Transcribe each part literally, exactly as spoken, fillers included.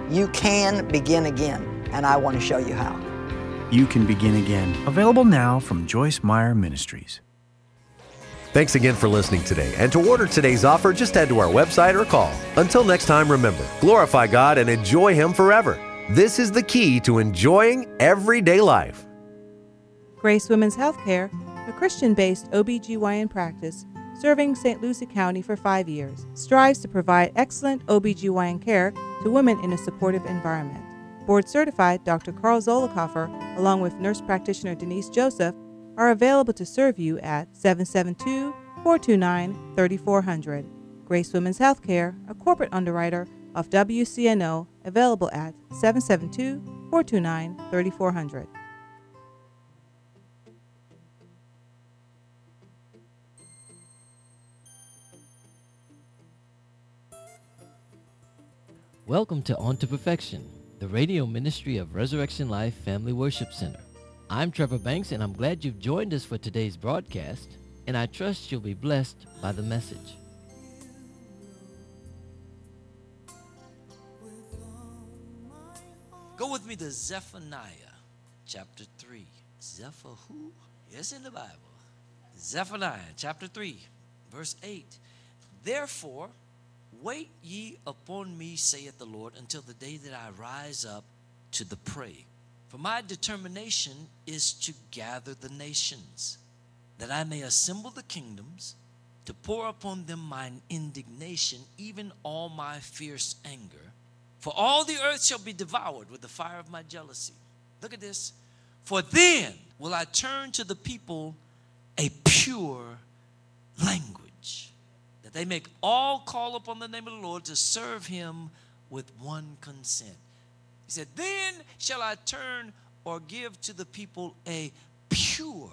You can begin again, and I want to show you how. You Can Begin Again. Available now from Joyce Meyer Ministries. Thanks again for listening today. And to order today's offer, just head to our website or call. Until next time, remember, glorify God and enjoy Him forever. This is the key to enjoying everyday life. Grace Women's Healthcare, a Christian-based O B G Y N practice serving Saint Lucie County for five years, strives to provide excellent O B G Y N care to women in a supportive environment. Board-certified Doctor Carl Zollicoffer, along with nurse practitioner Denise Joseph, are available to serve you at seven seven two, four two nine, three four zero zero. Grace Women's Healthcare, a corporate underwriter of W C N O, available at seven seven two, four two nine, three four zero zero. Welcome to On to Perfection, the radio ministry of Resurrection Life Family Worship Center. I'm Trevor Banks, and I'm glad you've joined us for today's broadcast, and I trust you'll be blessed by the message. Go with me to Zephaniah chapter three. Zephyr who? Yes, in the Bible. Zephaniah chapter three, verse eight. Therefore, wait ye upon me, saith the Lord, until the day that I rise up to the prey. For my determination is to gather the nations, that I may assemble the kingdoms, to pour upon them mine indignation, even all my fierce anger. For all the earth shall be devoured with the fire of my jealousy. Look at this. For then will I turn to the people a pure language, that they may all call upon the name of the Lord to serve him with one consent. He said, then shall I turn or give to the people a pure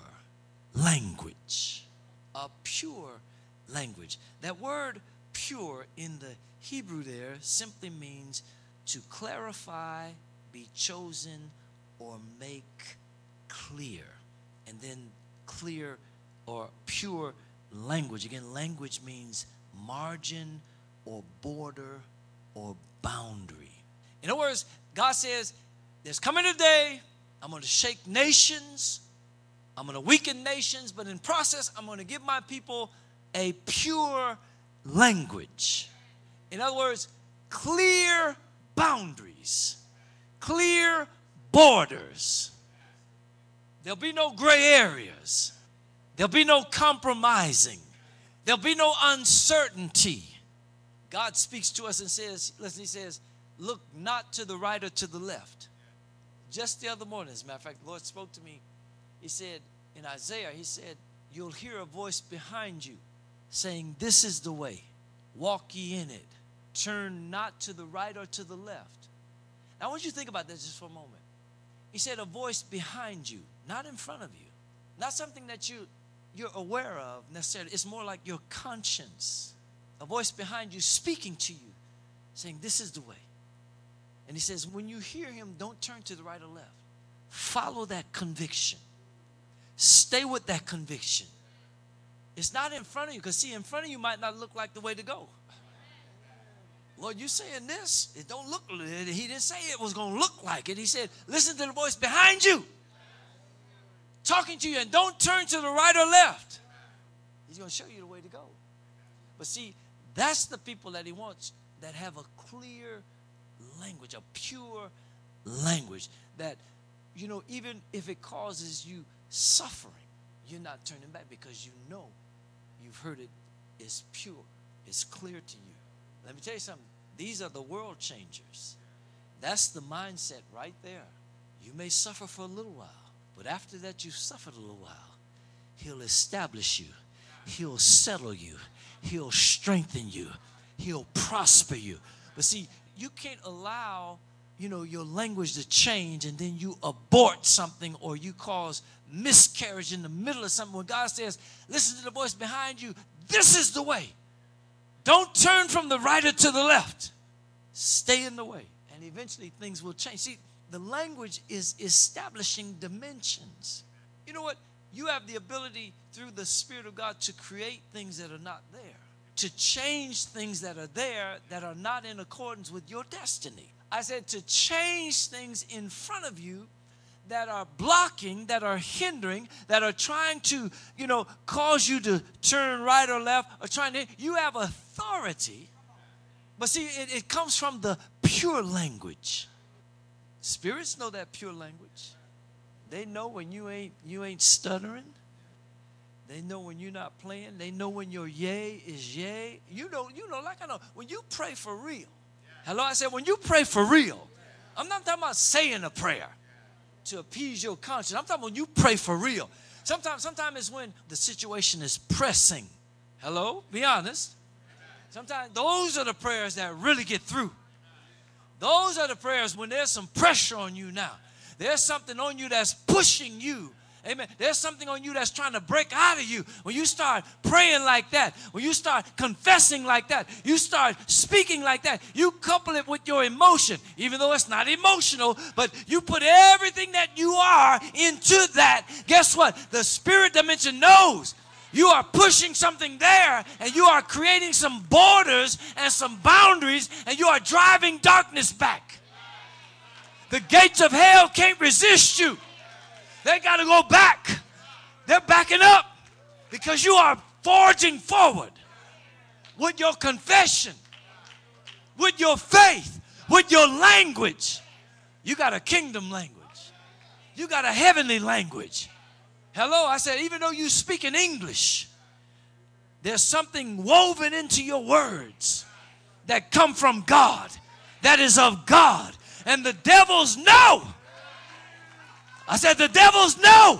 language. A pure language. That word pure in the Hebrew there simply means to clarify, be chosen, or make clear. And then clear or pure language. Again, language means margin or border or boundary. In other words, God says, there's coming a day, I'm going to shake nations, I'm going to weaken nations, but in process, I'm going to give my people a pure language. In other words, clear boundaries, clear borders. There'll be no gray areas. There'll be no compromising. There'll be no uncertainty. God speaks to us and says, listen, he says, look not to the right or to the left. Just the other morning, as a matter of fact, the Lord spoke to me. He said, in Isaiah, he said, you'll hear a voice behind you saying, this is the way, walk ye in it. Turn not to the right or to the left. Now, I want you to think about that just for a moment. He said a voice behind you, not in front of you. Not something that you, you're aware of necessarily. It's more like your conscience. A voice behind you speaking to you, saying, this is the way. And he says, when you hear him, don't turn to the right or left. Follow that conviction. Stay with that conviction. It's not in front of you, because see, in front of you might not look like the way to go. Lord, you saying this? It don't look, he didn't say it was going to look like it. He said, listen to the voice behind you, talking to you, and don't turn to the right or left. He's going to show you the way to go. But see, that's the people that he wants, that have a clear language, a pure language, that, you know, even if it causes you suffering, you're not turning back, because you know you've heard it is pure, it's clear to you. Let me tell you something. These are the world changers. That's the mindset right there. You may suffer for a little while, but after that you've suffered a little while, he'll establish you. He'll settle you. He'll strengthen you. He'll prosper you. But see, you can't allow, you know, your language to change and then you abort something, or you cause miscarriage in the middle of something. When God says, listen to the voice behind you, this is the way. Don't turn from the right or to the left. Stay in the way. And eventually things will change. See, the language is establishing dimensions. You know what? You have the ability through the Spirit of God to create things that are not there, to change things that are there that are not in accordance with your destiny. I said to change things in front of you that are blocking, that are hindering, that are trying to, you know, cause you to turn right or left, or trying to, you have authority. But see, it, it comes from the pure language. Spirits know that pure language. They know when you ain't you ain't stuttering. They know when you're not playing. They know when your yay is yay. You know, you know, like I know, when you pray for real. Hello, I said when you pray for real. I'm not talking about saying a prayer to appease your conscience. I'm talking when you pray for real. Sometimes, sometimes it's when the situation is pressing. Hello, be honest. Sometimes those are the prayers that really get through. Those are the prayers when there's some pressure on you now. There's something on you that's pushing you. Amen. There's something on you that's trying to break out of you. When you start praying like that, when you start confessing like that, you start speaking like that, you couple it with your emotion, even though it's not emotional, but you put everything that you are into that. Guess what? The spirit dimension knows you are pushing something there, and you are creating some borders and some boundaries, and you are driving darkness back. The gates of hell can't resist you. They got to go back. They're backing up because you are forging forward with your confession, with your faith, with your language. You got a kingdom language. You got a heavenly language. Hello, I said, even though you speak in English, there's something woven into your words that come from God, that is of God. And the devils know. I said, the devils know.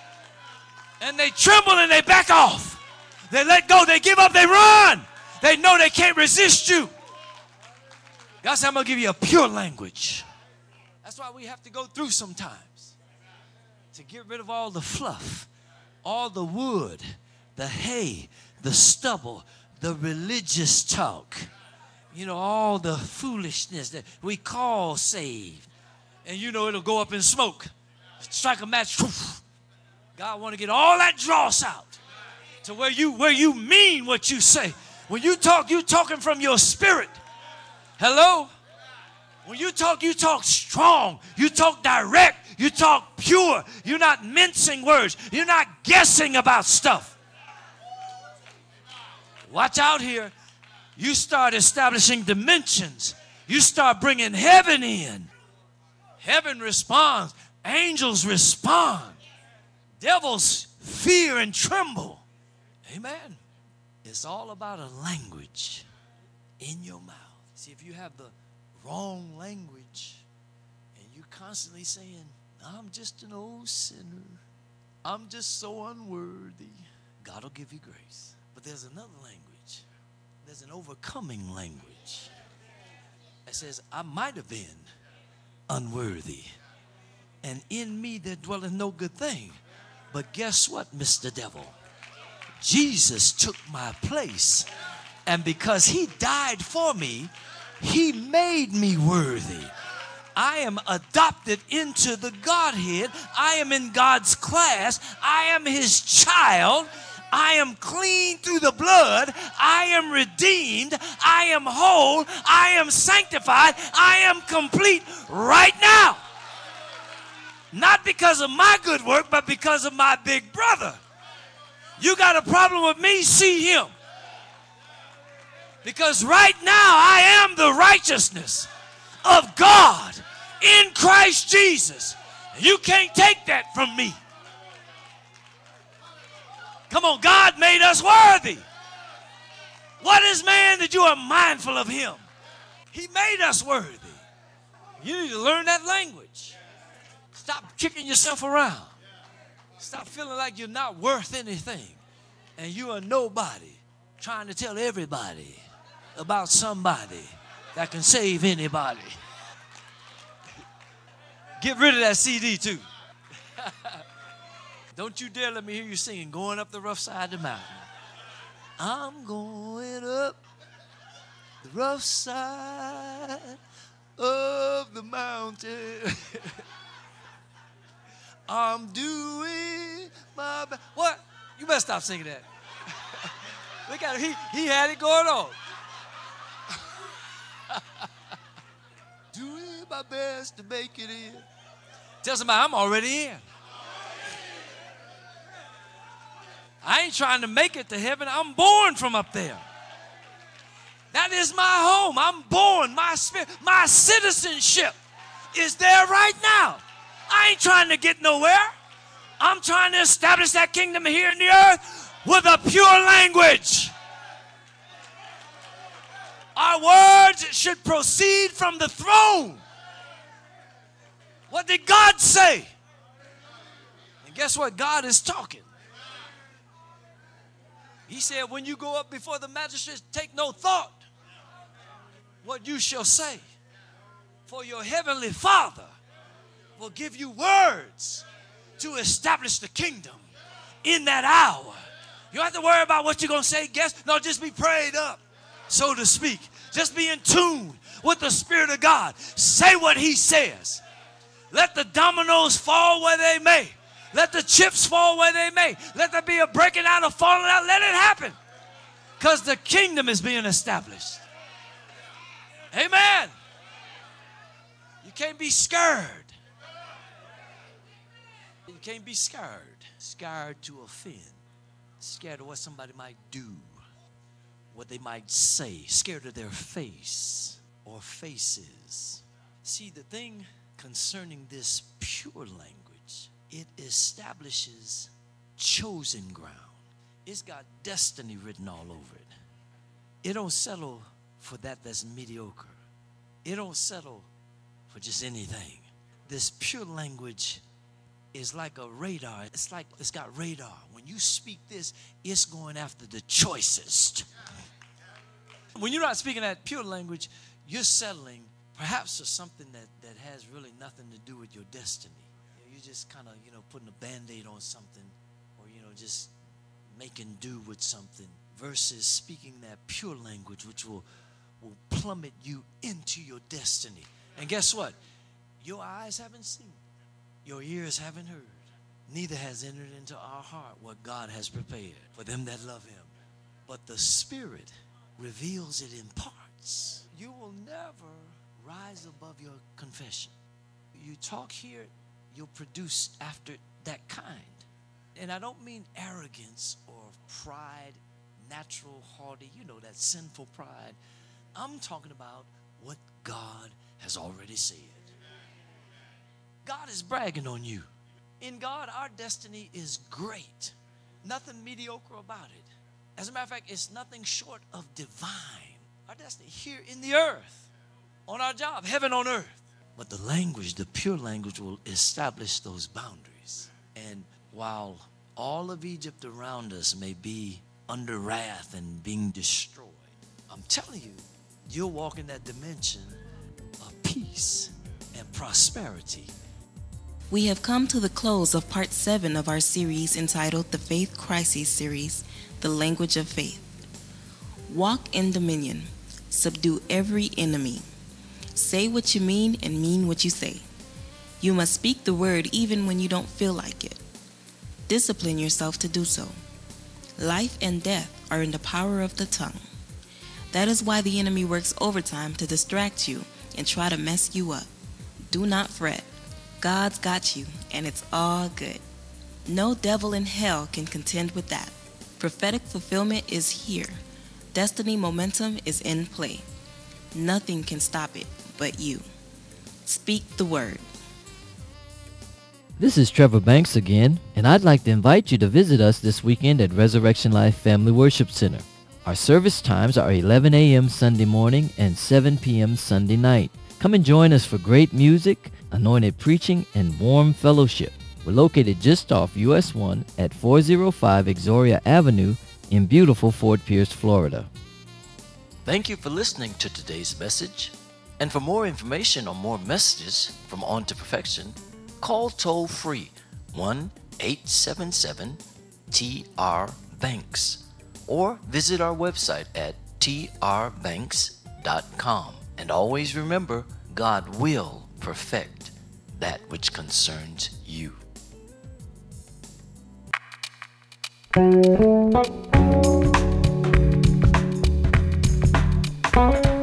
And they tremble and they back off. They let go. They give up. They run. They know they can't resist you. God said, I'm going to give you a pure language. That's why we have to go through sometimes to get rid of all the fluff, all the wood, the hay, the stubble, the religious talk. You know, all the foolishness that we call saved. And you know it'll go up in smoke. Strike a match. God want to get all that dross out to where you where you mean what you say. When you talk, you talking from your spirit. Hello? When you talk, you talk strong. You talk direct. You talk pure. You're not mincing words. You're not guessing about stuff. Watch out here. You start establishing dimensions. You start bringing heaven in. Heaven responds. Angels respond. Devils fear and tremble. Amen. It's all about a language in your mouth. See, if you have the wrong language and you're constantly saying, I'm just an old sinner. I'm just so unworthy. God will give you grace. But there's another language. There's an overcoming language that says, I might have been unworthy. And in me there dwelleth no good thing. But guess what, Mister Devil? Jesus took my place. And because he died for me, he made me worthy. I am adopted into the Godhead. I am in God's class. I am his child. I am clean through the blood. I am redeemed. I am whole. I am sanctified. I am complete right now. Not because of my good work, but because of my big brother. You got a problem with me? See him. Because right now I am the righteousness of God in Christ Jesus. You can't take that from me. Come on, God made us worthy. What is man that you are mindful of him? He made us worthy. You need to learn that language. Stop kicking yourself around. Stop feeling like you're not worth anything and you are nobody trying to tell everybody about somebody that can save anybody. Get rid of that C D too. Don't you dare let me hear you singing Going Up the Rough Side of the Mountain. I'm going up the rough side of the mountain. I'm doing my best. What? You better stop singing that. Look at him. He, he had it going on. Do my best to make it in. Tell somebody, I'm already in. I ain't trying to make it to heaven. I'm born from up there. That is my home. I'm born. My spirit, my citizenship is there right now. I ain't trying to get nowhere. I'm trying to establish that kingdom here in the earth with a pure language. Our words should proceed from the throne. What did God say? And guess what? God is talking. He said, when you go up before the magistrates, take no thought what you shall say. For your heavenly Father will give you words to establish the kingdom in that hour. You don't have to worry about what you're going to say, guess. No, just be prayed up, so to speak. Just be in tune with the Spirit of God. Say what He says. Let the dominoes fall where they may. Let the chips fall where they may. Let there be a breaking out or falling out. Let it happen. Because the kingdom is being established. Amen. You can't be scared. You can't be scared. Scared to offend. Scared of what somebody might do. What they might say. Scared of their face or faces. See, the thing concerning this pure language, it establishes chosen ground. It's got destiny written all over it. It don't settle for that that's mediocre. It don't settle for just anything. This pure language is like a radar. It's like it's got radar. When you speak this, it's going after the choicest. When you're not speaking that pure language, you're settling perhaps for something that, that has really nothing to do with your destiny. You're just kind of, you know, putting a Band-Aid on something, or, you know, just making do with something, versus speaking that pure language, which will, will plummet you into your destiny. And guess what? Your eyes haven't seen, your ears haven't heard, neither has entered into our heart what God has prepared for them that love Him. But the Spirit reveals it in parts. You will never rise above your confession. You talk here, you'll produce after that kind. And I don't mean arrogance or pride, natural, haughty, you know, that sinful pride. I'm talking about what God has already said. God is bragging on you. In God, our destiny is great. Nothing mediocre about it. As a matter of fact, it's nothing short of divine. Our destiny here in the earth, on our job, heaven on earth. But the language, the pure language, will establish those boundaries. And while all of Egypt around us may be under wrath and being destroyed, I'm telling you, you'll walk in that dimension of peace and prosperity. We have come to the close of part seven of our series entitled The Faith Crises Series, The Language of Faith. Walk in dominion. Subdue every enemy. Say what you mean and mean what you say. You must speak the word even when you don't feel like it. Discipline yourself to do so. Life and death are in the power of the tongue. That is why the enemy works overtime to distract you and try to mess you up. Do not fret. God's got you, and it's all good. No devil in hell can contend with that. Prophetic fulfillment is here. Destiny momentum is in play. Nothing can stop it but you. Speak the word. This is Trevor Banks again, and I'd like to invite you to visit us this weekend at Resurrection Life Family Worship Center. Our service times are eleven a.m. Sunday morning and seven p.m. Sunday night. Come and join us for great music, anointed preaching, and warm fellowship. We're located just off U S one at four oh five Exoria Avenue in beautiful Fort Pierce, Florida. Thank you for listening to today's message. And for more information on more messages from On to Perfection, call toll-free one eight seven seven T R Banks or visit our website at T R banks dot com. And always remember, God will perfect that which concerns you. Thank you.